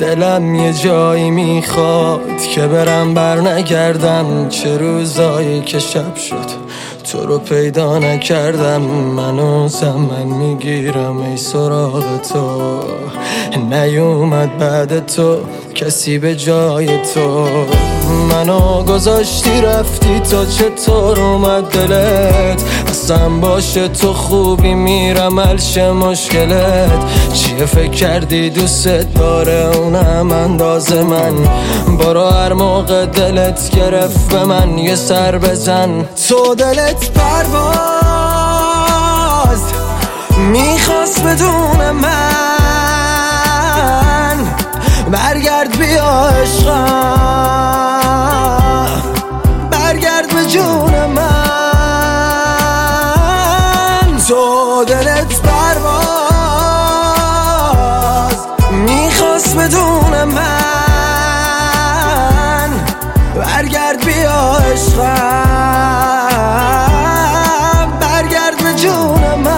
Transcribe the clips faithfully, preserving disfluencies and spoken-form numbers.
دلم یه جایی میخواد که برم بر نگردم. چه روزایی که شب شد تو رو پیدا نکردم. منو زمن میگیرم ای سراغ تو، نیومد بعد تو کسی به جای تو. منو گذاشتی رفتی تا چطور اومد دلت؟ اصلا باشه تو خوبی میرم حلش مشکلت. چیه فکر کردی دوست داره اونم انداز من؟ برو هر موقع دلت گرفت به من یه سر بزن. تو دلت پرواز میخواست بدون من، برگرد بیا عشقم، برگرد به جون من. تو دلت پرواز میخواست بدون من، برگرد بیا عشقم، برگرد به جون من.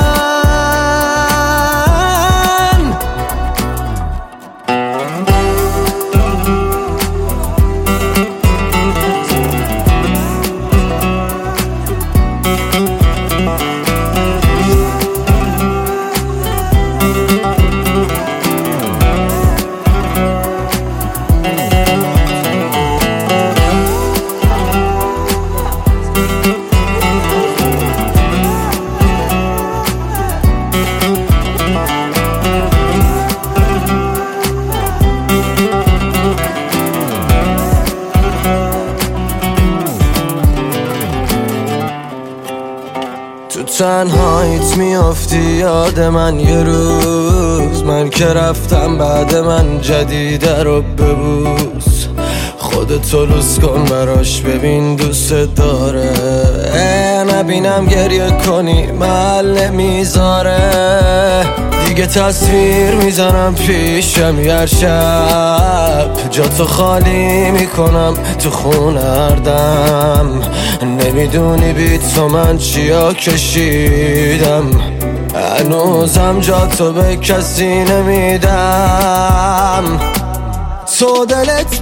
تو تنهاییت میافتی یاد من یه روز، من که رفتم بعد من جدیده رو ببوس. خودتو لوس کن براش ببین دوست داره، نبینم گریه کنی محل نمیذاره. دیگه تصویر میزنم پیشم هر شب، جاتو خالی میکنم تو خونه هر دم. نمیدونی بی تو من چیا کشیدم، هنوزم جاتو به کسی نمیدم. تو دلت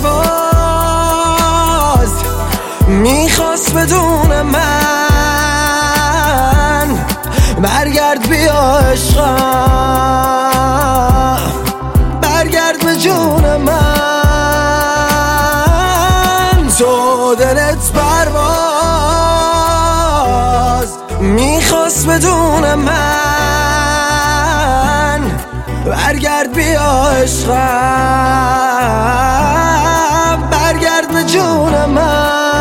پرواز میخواست بدون من، برگرد بیا عشقم، برگرد به جون من. تو دلت پرواز میخواست بدون من، برگرد بیا عشقم، برگرد به جون من.